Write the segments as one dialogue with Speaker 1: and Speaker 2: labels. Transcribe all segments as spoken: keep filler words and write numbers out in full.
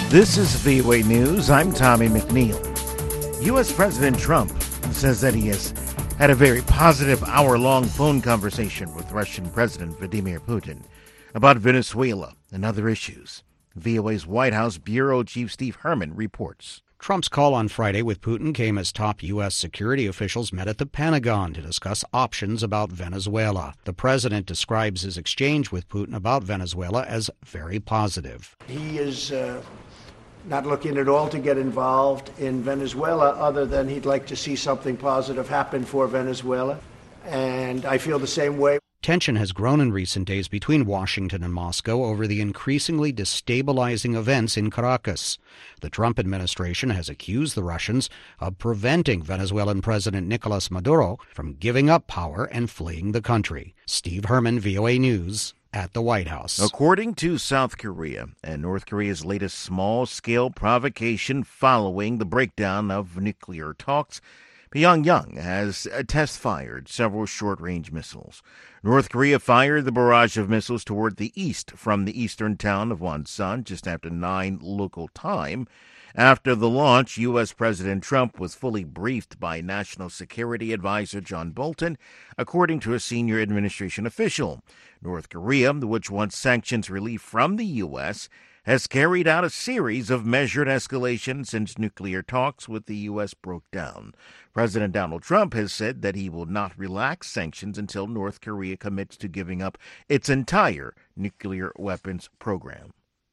Speaker 1: This is V O A News. I'm Tommy McNeil. U S. President Trump says that he has had a very positive hour-long phone conversation with Russian President Vladimir Putin about Venezuela and other issues. V O A's White House Bureau Chief Steve Herman reports.
Speaker 2: Trump's call on Friday with Putin came as top U S security officials met at the Pentagon to discuss options about Venezuela. The president describes his exchange with Putin about Venezuela as very positive.
Speaker 3: He is uh, not looking at all to get involved in Venezuela other than he'd like to see something positive happen for Venezuela. And I feel the same way.
Speaker 2: Tension has grown in recent days between Washington and Moscow over the increasingly destabilizing events in Caracas. The Trump administration has accused the Russians of preventing Venezuelan President Nicolas Maduro from giving up power and fleeing the country. Steve Herman, V O A News, at the White House.
Speaker 1: According to South Korea and North Korea's latest small-scale provocation following the breakdown of nuclear talks, Pyongyang has test-fired several short-range missiles. North Korea fired the barrage of missiles toward the east from the eastern town of Wonsan just after nine local time. After the launch, U S. President Trump was fully briefed by National Security Advisor John Bolton, according to a senior administration official. North Korea, which wants sanctions relief from the U S, has carried out a series of measured escalations since nuclear talks with the U S broke down. President Donald Trump has said that he will not relax sanctions until North Korea commits to giving up its entire nuclear weapons program.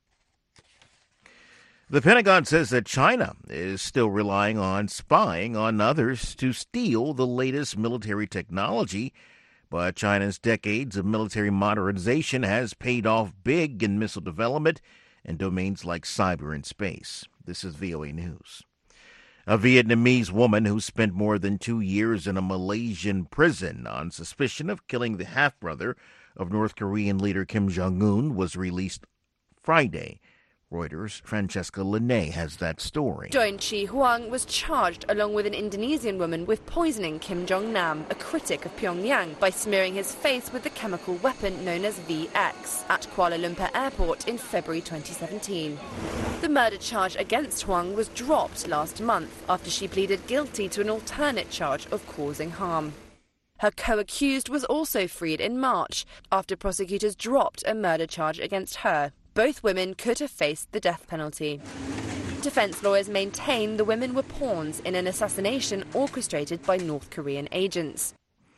Speaker 1: The Pentagon says that China is still relying on spying on others to steal the latest military technology, but China's decades of military modernization has paid off big in missile development and domains like cyber and space. This is V O A News. A Vietnamese woman who spent more than two years in a Malaysian prison on suspicion of killing the half-brother of North Korean leader Kim Jong-un was released Friday. Reuters' Francesca Linne has that story.
Speaker 4: Doan Chi Huang was charged along with an Indonesian woman with poisoning Kim Jong-nam, a critic of Pyongyang, by smearing his face with the chemical weapon known as V X at Kuala Lumpur Airport in February twenty seventeen. The murder charge against Huang was dropped last month after she pleaded guilty to an alternate charge of causing harm. Her co-accused was also freed in March after prosecutors dropped a murder charge against her. Both women could have faced the death penalty. Defense lawyers maintain the women were pawns in an assassination orchestrated by North Korean agents.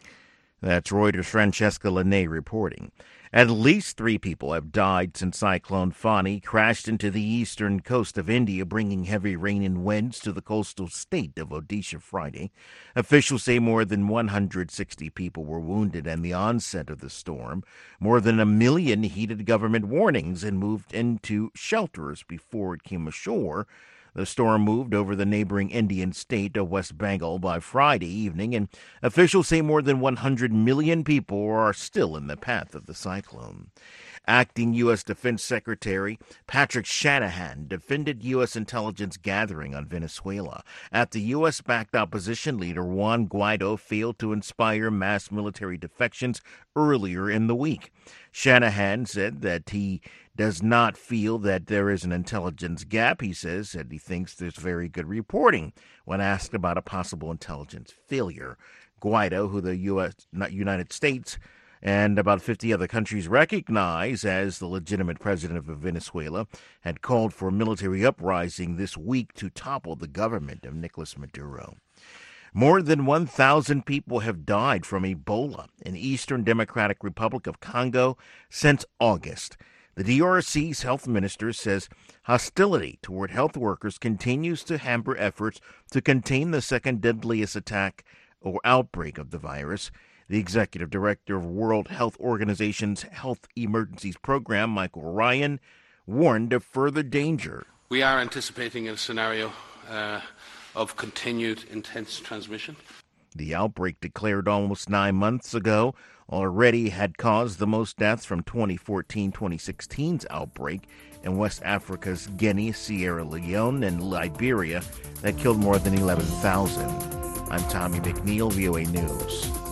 Speaker 1: That's Reuters' Francesca Linne reporting. At least three people have died since Cyclone Fani crashed into the eastern coast of India, bringing heavy rain and winds to the coastal state of Odisha Friday. Officials say more than one hundred sixty people were wounded at the onset of the storm. More than a million heeded government warnings and moved into shelters before it came ashore. The storm moved over the neighboring Indian state of West Bengal by Friday evening, and officials say more than one hundred million people are still in the path of the cyclone. Acting U S. Defense Secretary Patrick Shanahan defended U S intelligence gathering on Venezuela after U S-backed opposition leader Juan Guaido failed to inspire mass military defections earlier in the week. Shanahan said that he does not feel that there is an intelligence gap. He says that he thinks there's very good reporting when asked about a possible intelligence failure. Guaido, who the U S, not United States, and about fifty other countries recognize as the legitimate president of Venezuela, had called for a military uprising this week to topple the government of Nicolas Maduro. More than one thousand people have died from Ebola in Eastern Democratic Republic of Congo since August. The D R C's health minister says hostility toward health workers continues to hamper efforts to contain the second deadliest attack or outbreak of the virus. The executive director of World Health Organization's Health Emergencies Program, Michael Ryan, warned of further danger.
Speaker 5: We are anticipating a scenario uh, of continued intense transmission.
Speaker 1: The outbreak, declared almost nine months ago, already had caused the most deaths from twenty fourteen twenty sixteen's outbreak in West Africa's Guinea, Sierra Leone, and Liberia that killed more than eleven thousand. I'm Tommy McNeil, V O A News.